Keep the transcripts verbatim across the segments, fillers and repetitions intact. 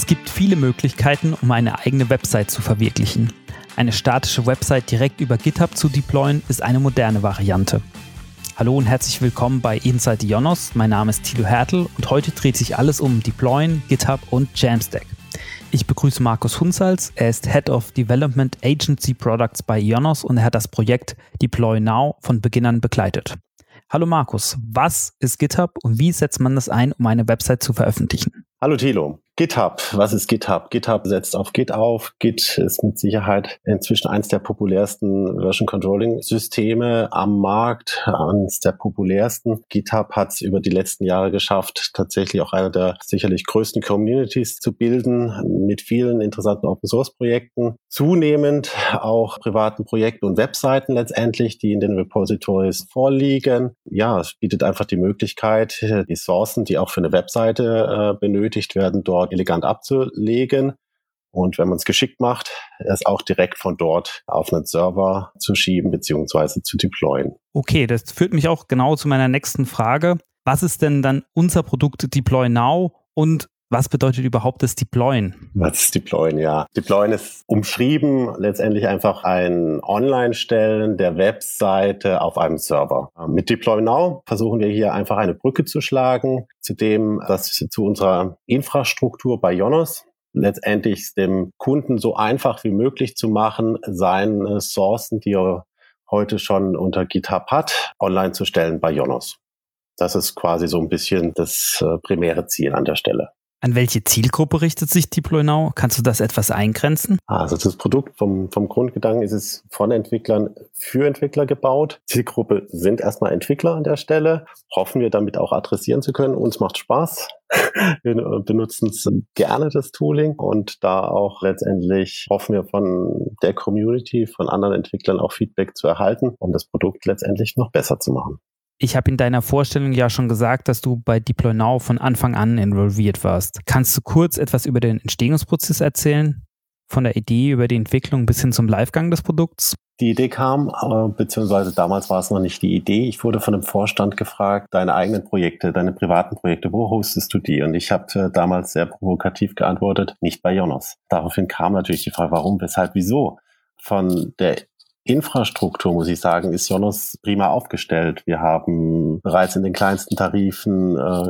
gibt viele Möglichkeiten, um eine eigene Website zu verwirklichen. Eine statische Website direkt über GitHub zu deployen, ist eine moderne Variante. Hallo und herzlich willkommen bei Inside Ionos. Mein Name ist Thilo Hertel und heute dreht sich alles um Deployen, GitHub und Jamstack. Ich begrüße Markus Hunsalz. Er ist Head of Development Agency Products bei Ionos und er hat das Projekt Deploy Now von Beginn an begleitet. Hallo Markus, was ist GitHub und wie setzt man das ein, um eine Website zu veröffentlichen? Hallo Thilo. GitHub, was ist GitHub? GitHub setzt auf Git auf. Git ist mit Sicherheit inzwischen eines der populärsten Version Controlling Systeme am Markt, eines der populärsten. GitHub hat es über die letzten Jahre geschafft, tatsächlich auch eine der sicherlich größten Communities zu bilden, mit vielen interessanten Open Source Projekten, zunehmend auch privaten Projekten und Webseiten letztendlich, die in den Repositories vorliegen. Ja, es bietet einfach die Möglichkeit, die Sourcen, die auch für eine Webseite äh, benötigt werden, dort elegant abzulegen und wenn man es geschickt macht, es auch direkt von dort auf einen Server zu schieben bzw. zu deployen. Okay, das führt mich auch genau zu meiner nächsten Frage. Was ist denn dann unser Produkt Deploy Now und was bedeutet überhaupt das Deployen? Was ist Deployen? Ja, Deployen ist umschrieben letztendlich einfach ein Online-Stellen der Webseite auf einem Server. Mit Deploy Now versuchen wir hier einfach eine Brücke zu schlagen zu dem, was zu unserer Infrastruktur bei Ionos letztendlich dem Kunden so einfach wie möglich zu machen, seine Sourcen, die er heute schon unter GitHub hat, online zu stellen bei Ionos. Das ist quasi so ein bisschen das äh, primäre Ziel an der Stelle. An welche Zielgruppe richtet sich Deploy Now? Kannst du das etwas eingrenzen? Also das Produkt vom, vom Grundgedanken ist es von Entwicklern für Entwickler gebaut. Zielgruppe sind erstmal Entwickler an der Stelle. Hoffen wir damit auch adressieren zu können. Uns macht Spaß. Wir benutzen gerne das Tooling und da auch letztendlich hoffen wir von der Community, von anderen Entwicklern auch Feedback zu erhalten, um das Produkt letztendlich noch besser zu machen. Ich habe in deiner Vorstellung ja schon gesagt, dass du bei Deploy Now von Anfang an involviert warst. Kannst du kurz etwas über den Entstehungsprozess erzählen? Von der Idee über die Entwicklung bis hin zum Livegang des Produkts? Die Idee kam, beziehungsweise damals war es noch nicht die Idee. Ich wurde von dem Vorstand gefragt, deine eigenen Projekte, deine privaten Projekte, wo hostest du die? Und ich habe damals sehr provokativ geantwortet, nicht bei Ionos. Daraufhin kam natürlich die Frage, warum, weshalb, wieso? Von der Infrastruktur, muss ich sagen, ist Ionos prima aufgestellt. Wir haben bereits in den kleinsten Tarifen äh,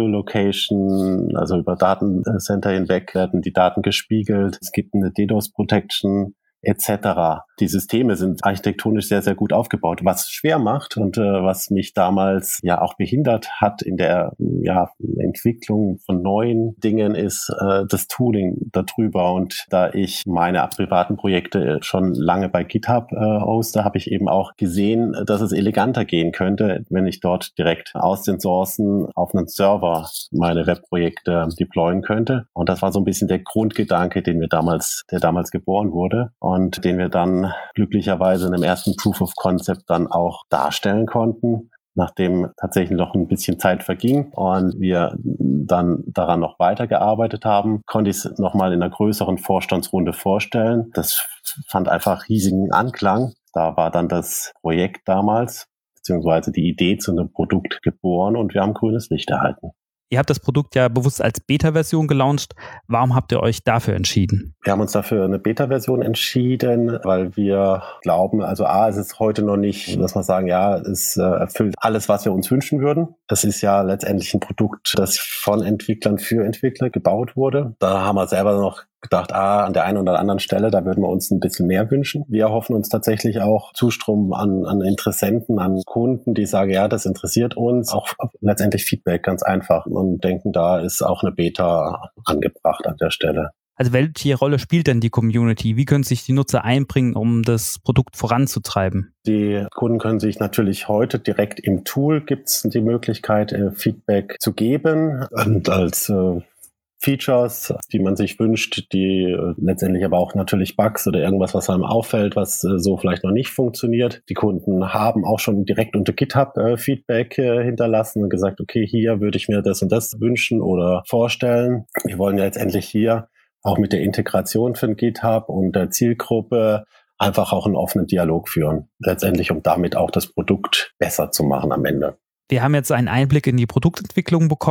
Geolocation, also über Datencenter hinweg werden die Daten gespiegelt. Es gibt eine DDoS-Protection et cetera. Die Systeme sind architektonisch sehr, sehr gut aufgebaut, was schwer macht und äh, was mich damals ja auch behindert hat in der ja, Entwicklung von neuen Dingen ist äh, das Tooling darüber. Und da ich meine privaten Projekte schon lange bei GitHub äh, hoste, habe ich eben auch gesehen, dass es eleganter gehen könnte, wenn ich dort direkt aus den Sourcen auf einen Server meine Webprojekte deployen könnte. Und das war so ein bisschen der Grundgedanke, den wir damals, der damals geboren wurde. Und den wir dann glücklicherweise in dem ersten Proof of Concept dann auch darstellen konnten, nachdem tatsächlich noch ein bisschen Zeit verging und wir dann daran noch weitergearbeitet haben, konnte ich es nochmal in einer größeren Vorstandsrunde vorstellen. Das fand einfach riesigen Anklang. Da war dann das Projekt damals, beziehungsweise die Idee zu einem Produkt geboren und wir haben grünes Licht erhalten. Ihr habt das Produkt ja bewusst als Beta-Version gelauncht. Warum habt ihr euch dafür entschieden? Wir haben uns dafür eine Beta-Version entschieden, weil wir glauben, also A, es ist heute noch nicht, dass wir sagen, ja, es äh, erfüllt alles, was wir uns wünschen würden. Das ist ja letztendlich ein Produkt, das von Entwicklern für Entwickler gebaut wurde. Da haben wir selber noch gedacht, ah, an der einen oder anderen Stelle, da würden wir uns ein bisschen mehr wünschen. Wir hoffen uns tatsächlich auch Zustrom an, an Interessenten, an Kunden, die sagen, ja, das interessiert uns. Auch letztendlich Feedback, ganz einfach. Und denken, da ist auch eine Beta angebracht an der Stelle. Also welche Rolle spielt denn die Community? Wie können sich die Nutzer einbringen, um das Produkt voranzutreiben? Die Kunden können sich natürlich heute direkt im Tool, gibt es die Möglichkeit, Feedback zu geben. Und als äh, Features, die man sich wünscht, die äh, letztendlich aber auch natürlich Bugs oder irgendwas, was einem auffällt, was äh, so vielleicht noch nicht funktioniert. Die Kunden haben auch schon direkt unter GitHub äh, Feedback äh, hinterlassen und gesagt, okay, hier würde ich mir das und das wünschen oder vorstellen. Wir wollen ja letztendlich hier auch mit der Integration von GitHub und der Zielgruppe einfach auch einen offenen Dialog führen. Letztendlich, um damit auch das Produkt besser zu machen am Ende. Wir haben jetzt einen Einblick in die Produktentwicklung bekommen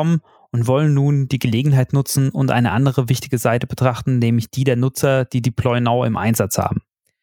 und wollen nun die Gelegenheit nutzen und eine andere wichtige Seite betrachten, nämlich die der Nutzer, die DeployNow im Einsatz haben.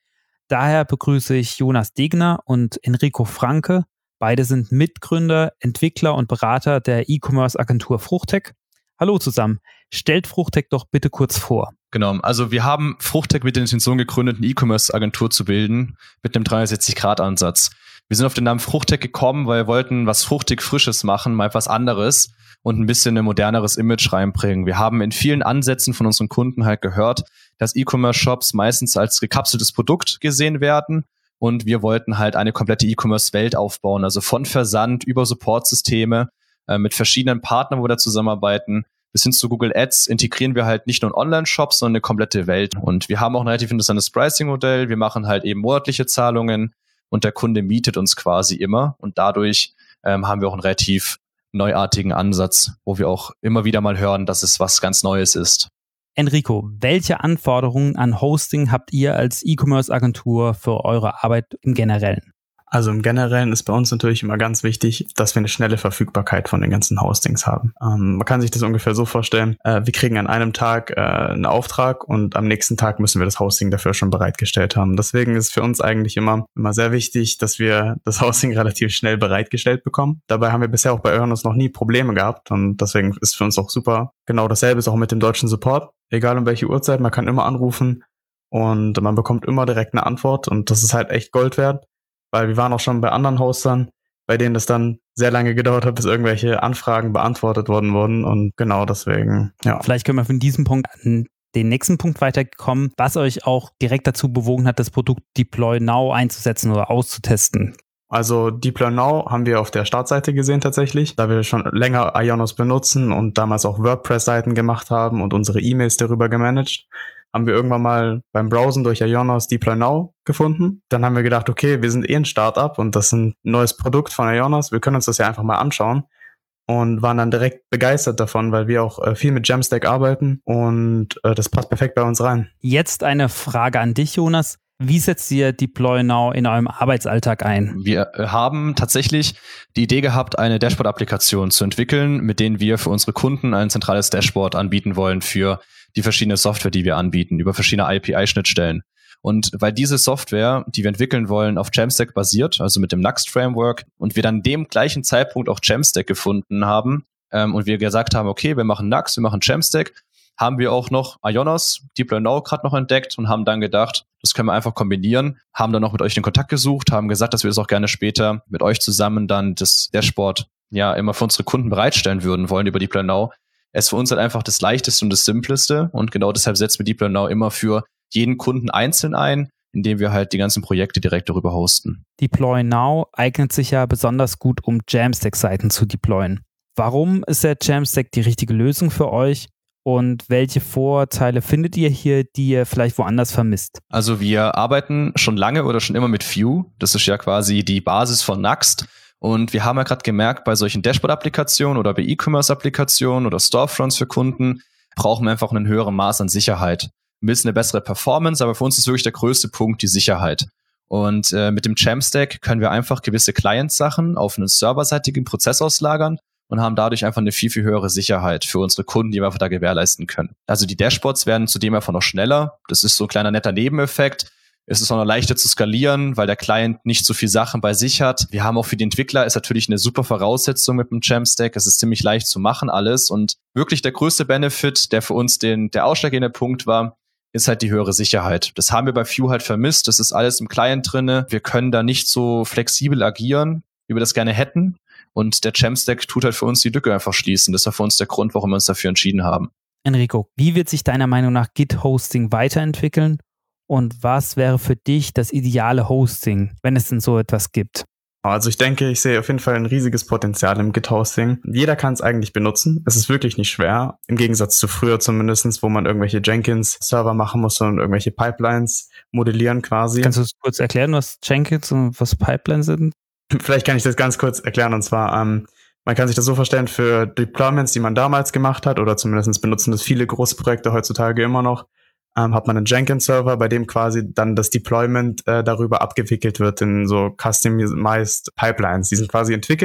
Daher begrüße ich Jonas Degner und Enrico Franke. Beide sind Mitgründer, Entwickler und Berater der E-Commerce-Agentur Fruchtech. Hallo zusammen. Stellt Fruchtech doch bitte kurz vor. Genau, also wir haben Fruchtech mit der Intention gegründet, eine E-Commerce-Agentur zu bilden mit einem dreihundertsechzig Grad Ansatz. Wir sind auf den Namen Fruchtech gekommen, weil wir wollten was fruchtig Frisches machen, mal etwas anderes und ein bisschen ein moderneres Image reinbringen. Wir haben in vielen Ansätzen von unseren Kunden halt gehört, dass E-Commerce-Shops meistens als gekapseltes Produkt gesehen werden und wir wollten halt eine komplette E-Commerce-Welt aufbauen, also von Versand über Supportsysteme äh, mit verschiedenen Partnern, wo wir da zusammenarbeiten. Bis hin zu Google Ads integrieren wir halt nicht nur einen Online-Shop, sondern eine komplette Welt. Und wir haben auch ein relativ interessantes Pricing-Modell. Wir machen halt eben monatliche Zahlungen und der Kunde mietet uns quasi immer. Und dadurch ähm, haben wir auch einen relativ neuartigen Ansatz, wo wir auch immer wieder mal hören, dass es was ganz Neues ist. Enrico, welche Anforderungen an Hosting habt ihr als E-Commerce-Agentur für eure Arbeit im Generellen? Also im Generellen ist bei uns natürlich immer ganz wichtig, dass wir eine schnelle Verfügbarkeit von den ganzen Hostings haben. Ähm, man kann sich das ungefähr so vorstellen, äh, wir kriegen an einem Tag äh, einen Auftrag und am nächsten Tag müssen wir das Hosting dafür schon bereitgestellt haben. Deswegen ist für uns eigentlich immer, immer sehr wichtig, dass wir das Hosting relativ schnell bereitgestellt bekommen. Dabei haben wir bisher auch bei Earnest noch nie Probleme gehabt und deswegen ist für uns auch super. Genau dasselbe ist auch mit dem deutschen Support. Egal um welche Uhrzeit, man kann immer anrufen und man bekommt immer direkt eine Antwort und das ist halt echt Gold wert. Weil wir waren auch schon bei anderen Hostern, bei denen es dann sehr lange gedauert hat, bis irgendwelche Anfragen beantwortet worden wurden. Und genau deswegen, ja. Vielleicht können wir von diesem Punkt an den nächsten Punkt weiterkommen, was euch auch direkt dazu bewogen hat, das Produkt DeployNow einzusetzen oder auszutesten. Also DeployNow haben wir auf der Startseite gesehen tatsächlich, da wir schon länger Ionos benutzen und damals auch WordPress-Seiten gemacht haben und unsere E-Mails darüber gemanagt. Haben wir irgendwann mal beim Browsen durch Ionos DeployNow gefunden. Dann haben wir gedacht, okay, wir sind eh ein Startup und das ist ein neues Produkt von Ionos. Wir können uns das ja einfach mal anschauen und waren dann direkt begeistert davon, weil wir auch äh, viel mit Jamstack arbeiten und äh, das passt perfekt bei uns rein. Jetzt eine Frage an dich, Jonas. Wie setzt ihr DeployNow in eurem Arbeitsalltag ein? Wir haben tatsächlich die Idee gehabt, eine Dashboard-Applikation zu entwickeln, mit denen wir für unsere Kunden ein zentrales Dashboard anbieten wollen für die verschiedene Software, die wir anbieten, über verschiedene I P I-Schnittstellen. Und weil diese Software, die wir entwickeln wollen, auf Jamstack basiert, also mit dem Nuxt-Framework, und wir dann dem gleichen Zeitpunkt auch Jamstack gefunden haben ähm, und wir gesagt haben, okay, wir machen Nuxt, wir machen Jamstack, haben wir auch noch Ionos, DeployNow gerade noch entdeckt und haben dann gedacht, das können wir einfach kombinieren, haben dann noch mit euch den Kontakt gesucht, haben gesagt, dass wir das auch gerne später mit euch zusammen dann das Dashboard ja immer für unsere Kunden bereitstellen würden wollen über DeployNow. Es ist für uns halt einfach das Leichteste und das Simpleste und genau deshalb setzen wir DeployNow immer für jeden Kunden einzeln ein, indem wir halt die ganzen Projekte direkt darüber hosten. DeployNow eignet sich ja besonders gut, um Jamstack-Seiten zu deployen. Warum ist der Jamstack die richtige Lösung für euch? Und welche Vorteile findet ihr hier, die ihr vielleicht woanders vermisst? Also wir arbeiten schon lange oder schon immer mit Vue. Das ist ja quasi die Basis von Nuxt. Und wir haben ja gerade gemerkt, bei solchen Dashboard-Applikationen oder bei E-Commerce-Applikationen oder Storefronts für Kunden brauchen wir einfach einen höheren Maß an Sicherheit. Ein bisschen eine bessere Performance, aber für uns ist wirklich der größte Punkt die Sicherheit. Und äh, mit dem Jamstack können wir einfach gewisse Client-Sachen auf einen serverseitigen Prozess auslagern und haben dadurch einfach eine viel, viel höhere Sicherheit für unsere Kunden, die wir einfach da gewährleisten können. Also die Dashboards werden zudem einfach noch schneller. Das ist so ein kleiner netter Nebeneffekt. Es ist auch noch leichter zu skalieren, weil der Client nicht so viel Sachen bei sich hat. Wir haben auch für die Entwickler ist natürlich eine super Voraussetzung mit dem Jamstack. Es ist ziemlich leicht zu machen alles und wirklich der größte Benefit, der für uns den der ausschlaggebende Punkt war, ist halt die höhere Sicherheit. Das haben wir bei Vue halt vermisst. Das ist alles im Client drinne. Wir können da nicht so flexibel agieren, wie wir das gerne hätten. Und der Jamstack tut halt für uns die Lücke einfach schließen. Das war für uns der Grund, warum wir uns dafür entschieden haben. Enrico, wie wird sich deiner Meinung nach Git-Hosting weiterentwickeln? Und was wäre für dich das ideale Hosting, wenn es denn so etwas gibt? Also ich denke, ich sehe auf jeden Fall ein riesiges Potenzial im Git-Hosting. Jeder kann es eigentlich benutzen. Es ist wirklich nicht schwer. Im Gegensatz zu früher zumindest, wo man irgendwelche Jenkins-Server machen musste und irgendwelche Pipelines modellieren quasi. Kannst du es kurz erklären, was Jenkins und was Pipelines sind? Vielleicht kann ich das ganz kurz erklären. Und zwar, ähm, man kann sich das so vorstellen, für Deployments, die man damals gemacht hat, oder zumindest benutzen das viele große Projekte heutzutage immer noch, ähm, hat man einen Jenkins-Server, bei dem quasi dann das Deployment äh, darüber abgewickelt wird in so customized Pipelines. Die sind quasi entwickelt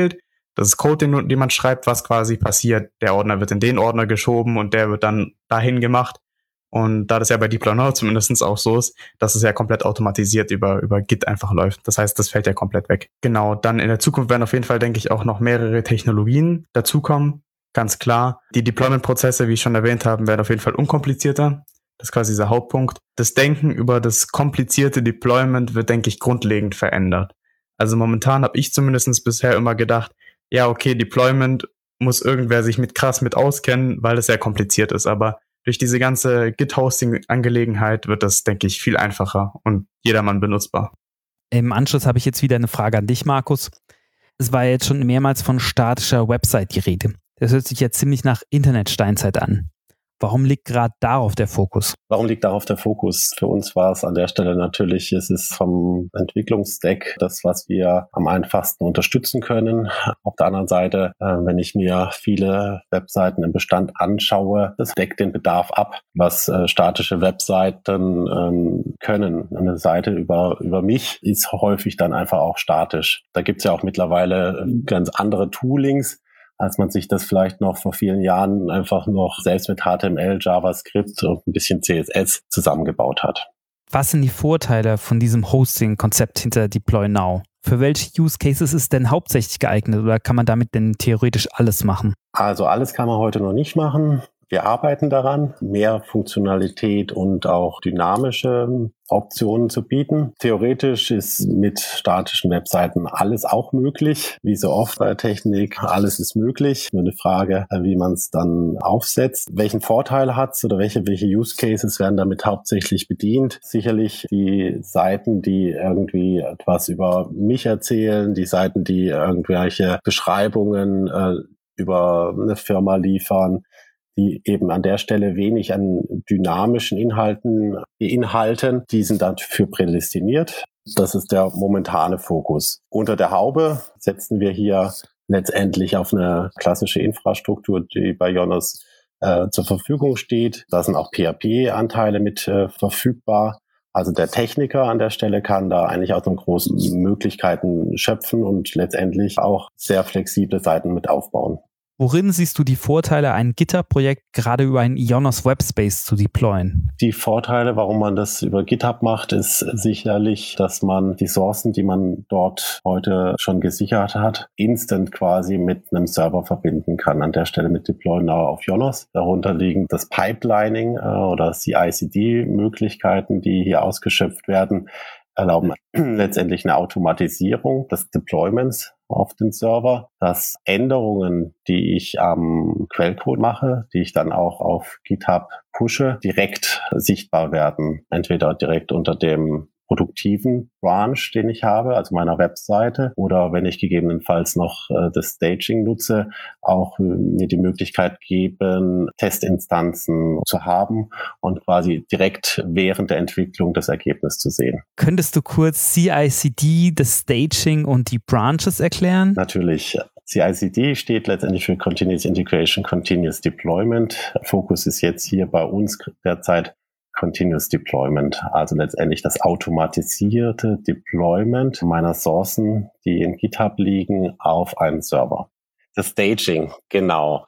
Das ist Code, den, den man schreibt, was quasi passiert. Der Ordner wird in den Ordner geschoben und der wird dann dahin gemacht. Und da das ja bei Deploy Now zumindest auch so ist, dass es ja komplett automatisiert über, über Git einfach läuft. Das heißt, das fällt ja komplett weg. Genau, dann in der Zukunft werden auf jeden Fall, denke ich, auch noch mehrere Technologien dazukommen. Ganz klar. Die Deployment-Prozesse, wie ich schon erwähnt habe, werden auf jeden Fall unkomplizierter. Das ist quasi dieser Hauptpunkt. Das Denken über das komplizierte Deployment wird, denke ich, grundlegend verändert. Also momentan habe ich zumindest bisher immer gedacht, ja, okay, Deployment muss irgendwer sich mit krass mit auskennen, weil es sehr kompliziert ist. Aber durch diese ganze Git-Hosting-Angelegenheit wird das, denke ich, viel einfacher und jedermann benutzbar. Im Anschluss habe ich jetzt wieder eine Frage an dich, Markus. Es war jetzt schon mehrmals von statischer Website die Rede. Das hört sich jetzt ziemlich nach Internet-Steinzeit an. Warum liegt gerade darauf der Fokus? Warum liegt darauf der Fokus? Für uns war es an der Stelle natürlich, es ist vom Entwicklungsstack das, was wir am einfachsten unterstützen können. Auf der anderen Seite, äh, wenn ich mir viele Webseiten im Bestand anschaue, das deckt den Bedarf ab, was äh, statische Webseiten ähm, können. Eine Seite über, über mich ist häufig dann einfach auch statisch. Da gibt es ja auch mittlerweile ganz andere Toolings, als man sich das vielleicht noch vor vielen Jahren einfach noch selbst mit H T M L, JavaScript und ein bisschen C S S zusammengebaut hat. Was sind die Vorteile von diesem Hosting-Konzept hinter Deploy Now? Für welche Use Cases ist denn hauptsächlich geeignet oder kann man damit denn theoretisch alles machen? Also alles kann man heute noch nicht machen. Wir arbeiten daran, mehr Funktionalität und auch dynamische Optionen zu bieten. Theoretisch ist mit statischen Webseiten alles auch möglich. Wie so oft bei Technik, alles ist möglich. Nur eine Frage, wie man es dann aufsetzt. Welchen Vorteil hat es oder welche, welche Use Cases werden damit hauptsächlich bedient? Sicherlich die Seiten, die irgendwie etwas über mich erzählen, die Seiten, die irgendwelche Beschreibungen äh, über eine Firma liefern, die eben an der Stelle wenig an dynamischen Inhalten beinhalten, die sind dafür prädestiniert. Das ist der momentane Fokus. Unter der Haube setzen wir hier letztendlich auf eine klassische Infrastruktur, die bei Ionos äh, zur Verfügung steht. Da sind auch P H P-Anteile mit äh, verfügbar. Also der Techniker an der Stelle kann da eigentlich aus den großen Möglichkeiten schöpfen und letztendlich auch sehr flexible Seiten mit aufbauen. Worin siehst du die Vorteile, ein GitHub-Projekt gerade über einen Ionos Webspace zu deployen? Die Vorteile, warum man das über GitHub macht, ist sicherlich, dass man die Sourcen, die man dort heute schon gesichert hat, instant quasi mit einem Server verbinden kann. An der Stelle mit Deploy Now auf Ionos. Darunter liegen das Pipelining äh, oder C I C D-Möglichkeiten, die hier ausgeschöpft werden, erlauben letztendlich eine Automatisierung des Deployments auf den Server, dass Änderungen, die ich am Quellcode mache, die ich dann auch auf GitHub pushe, direkt sichtbar werden. Entweder direkt unter dem produktiven Branch, den ich habe, also meiner Webseite, oder wenn ich gegebenenfalls noch äh, das Staging nutze, auch äh, mir die Möglichkeit geben, Testinstanzen zu haben und quasi direkt während der Entwicklung das Ergebnis zu sehen. Könntest du kurz C I C D, das Staging und die Branches erklären? Natürlich. C I C D steht letztendlich für Continuous Integration, Continuous Deployment. Fokus ist jetzt hier bei uns derzeit Continuous Deployment, also letztendlich das automatisierte Deployment meiner Sourcen, die in GitHub liegen, auf einen Server. Das Staging, genau.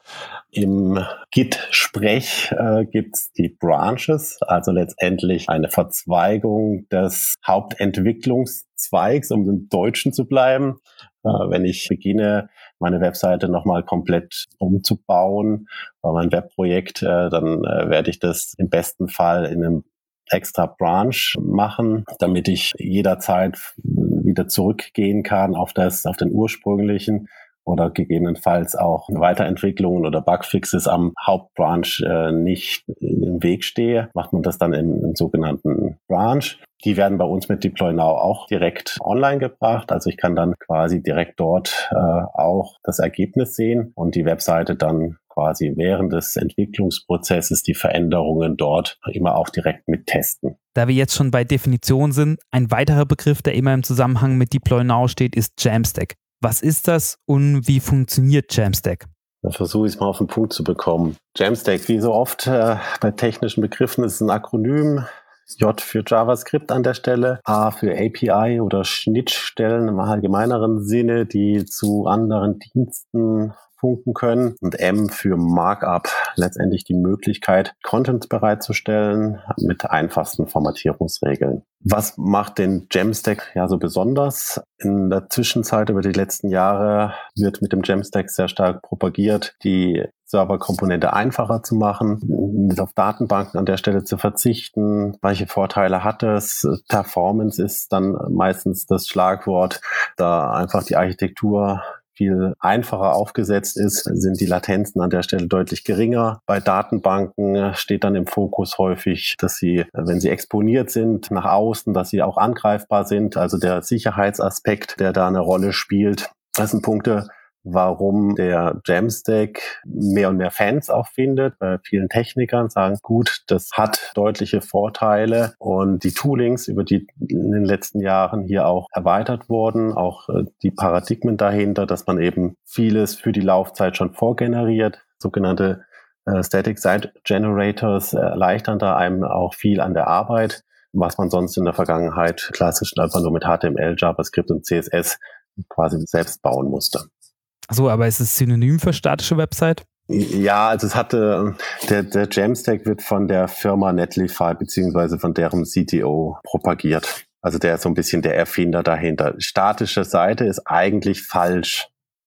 Im Git-Sprech äh, gibt's die Branches, also letztendlich eine Verzweigung des Hauptentwicklungszweigs, um im Deutschen zu bleiben. Äh, wenn ich beginne, meine Webseite nochmal komplett umzubauen, bei meinem Webprojekt, äh, dann äh, werde ich das im besten Fall in einem extra Branch machen, damit ich jederzeit wieder zurückgehen kann auf das, auf den ursprünglichen oder gegebenenfalls auch Weiterentwicklungen oder Bugfixes am Hauptbranch äh, nicht im Weg stehe, macht man das dann im, im sogenannten Branch. Die werden bei uns mit Deploy Now auch direkt online gebracht. Also ich kann dann quasi direkt dort äh, auch das Ergebnis sehen und die Webseite dann quasi während des Entwicklungsprozesses die Veränderungen dort immer auch direkt mit testen. Da wir jetzt schon bei Definition sind, ein weiterer Begriff, der immer im Zusammenhang mit Deploy Now steht, ist Jamstack. Was ist das und wie funktioniert Jamstack? Dann versuche ich es mal auf den Punkt zu bekommen. Jamstack, wie so oft äh, bei technischen Begriffen, ist ein Akronym, J für JavaScript an der Stelle, A für A P I oder Schnittstellen im allgemeineren Sinne, die zu anderen Diensten funken können, und M für Markup, letztendlich die Möglichkeit, Content bereitzustellen mit einfachsten Formatierungsregeln. Was macht den Jamstack ja so besonders? In der Zwischenzeit über die letzten Jahre wird mit dem Jamstack sehr stark propagiert, die Serverkomponente einfacher zu machen, nicht auf Datenbanken an der Stelle zu verzichten. Welche Vorteile hat es? Performance ist dann meistens das Schlagwort, da einfach die Architektur viel einfacher aufgesetzt ist, sind die Latenzen an der Stelle deutlich geringer. Bei Datenbanken steht dann im Fokus häufig, dass sie, wenn sie exponiert sind nach außen, dass sie auch angreifbar sind. Also der Sicherheitsaspekt, der da eine Rolle spielt. Das sind Punkte, warum der Jamstack mehr und mehr Fans auch findet. Bei vielen Technikern sagen, gut, das hat deutliche Vorteile, und die Toolings, über die in den letzten Jahren hier auch erweitert wurden, auch die Paradigmen dahinter, dass man eben vieles für die Laufzeit schon vorgeneriert, sogenannte äh, Static Site Generators erleichtern da einem auch viel an der Arbeit, was man sonst in der Vergangenheit klassisch einfach nur mit H T M L, JavaScript und C S S quasi selbst bauen musste. So, aber ist es synonym für statische Website? Ja, also es hatte, der, der Jamstack wird von der Firma Netlify beziehungsweise von deren C T O propagiert. Also der ist so ein bisschen der Erfinder dahinter. Statische Seite ist eigentlich falsch.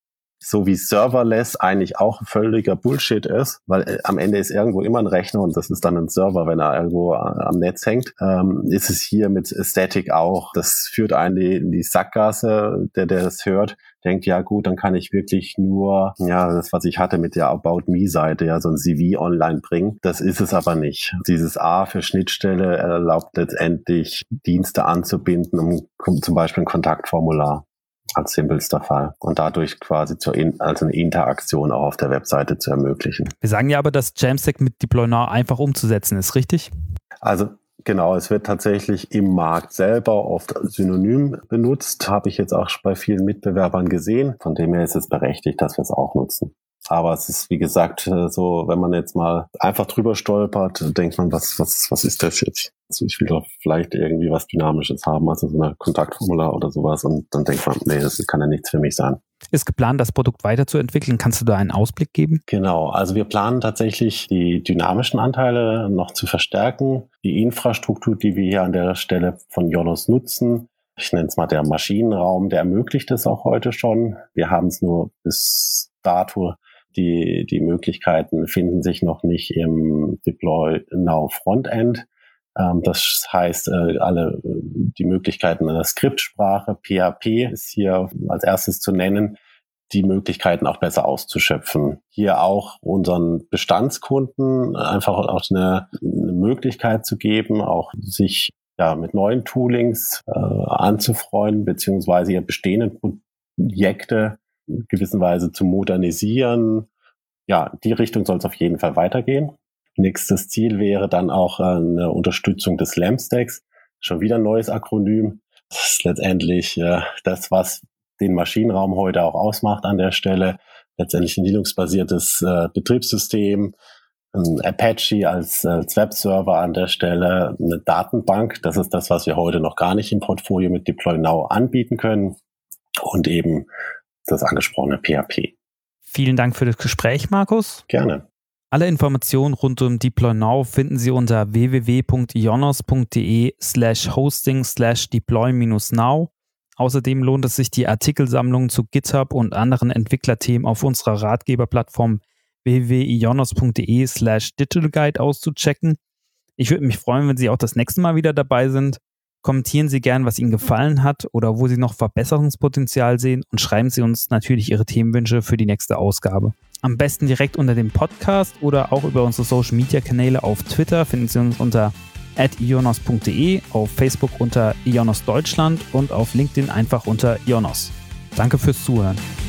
So wie Serverless eigentlich auch völliger Bullshit ist, weil äh, am Ende ist irgendwo immer ein Rechner und das ist dann ein Server, wenn er irgendwo am Netz hängt, ähm, ist es hier mit Static auch. Das führt einen in die Sackgasse, der, der das hört, denkt, ja gut, dann kann ich wirklich nur, ja, das, was ich hatte mit der About-Me-Seite, ja, so ein C V online bringen. Das ist es aber nicht. Dieses A für Schnittstelle erlaubt letztendlich, Dienste anzubinden, um, um zum Beispiel ein Kontaktformular als simpelster Fall und dadurch quasi zur in, also eine Interaktion auch auf der Webseite zu ermöglichen. Wir sagen ja aber, dass Jamstack mit Deploy Now einfach umzusetzen ist, richtig? Also genau, es wird tatsächlich im Markt selber oft synonym benutzt, habe ich jetzt auch bei vielen Mitbewerbern gesehen. Von dem her ist es berechtigt, dass wir es auch nutzen. Aber es ist, wie gesagt, so, wenn man jetzt mal einfach drüber stolpert, denkt man, was, was, was ist das jetzt? Also ich will doch vielleicht irgendwie was Dynamisches haben, also so ein Kontaktformular oder sowas, und dann denkt man, nee, das kann ja nichts für mich sein. Ist geplant, das Produkt weiterzuentwickeln? Kannst du da einen Ausblick geben? Genau, also wir planen tatsächlich, die dynamischen Anteile noch zu verstärken. Die Infrastruktur, die wir hier an der Stelle von Ionos nutzen, ich nenne es mal der Maschinenraum, der ermöglicht es auch heute schon. Wir haben es nur bis dato, die, die Möglichkeiten finden sich noch nicht im Deploy Now Frontend. Das heißt, alle die Möglichkeiten einer Skriptsprache, P H P ist hier als erstes zu nennen, die Möglichkeiten auch besser auszuschöpfen. Hier auch unseren Bestandskunden einfach auch eine, eine Möglichkeit zu geben, auch sich ja mit neuen Toolings äh, anzufreuen, beziehungsweise ihre bestehenden Projekte in gewisser Weise zu modernisieren. Ja, die Richtung soll es auf jeden Fall weitergehen. Nächstes Ziel wäre dann auch eine Unterstützung des LAMP-Stacks. Schon wieder ein neues Akronym. Das ist letztendlich äh, das, was den Maschinenraum heute auch ausmacht an der Stelle. Letztendlich ein Linux-basiertes äh, Betriebssystem, ein Apache als, als Webserver an der Stelle, eine Datenbank. Das ist das, was wir heute noch gar nicht im Portfolio mit Deploy Now anbieten können. Und eben das angesprochene P H P. Vielen Dank für das Gespräch, Markus. Gerne. Alle Informationen rund um Deploy Now finden Sie unter w w w punkt ionos punkt de slash hosting slash deploy minus now. Außerdem lohnt es sich, die Artikelsammlung zu GitHub und anderen Entwicklerthemen auf unserer Ratgeberplattform w w w punkt ionos punkt de slash digital guide auszuchecken. Ich würde mich freuen, wenn Sie auch das nächste Mal wieder dabei sind. Kommentieren Sie gern, was Ihnen gefallen hat oder wo Sie noch Verbesserungspotenzial sehen, und schreiben Sie uns natürlich Ihre Themenwünsche für die nächste Ausgabe. Am besten direkt unter dem Podcast oder auch über unsere Social-Media-Kanäle. Auf Twitter finden Sie uns unter at ionos punkt de, auf Facebook unter Ionos Deutschland und auf LinkedIn einfach unter Ionos. Danke fürs Zuhören.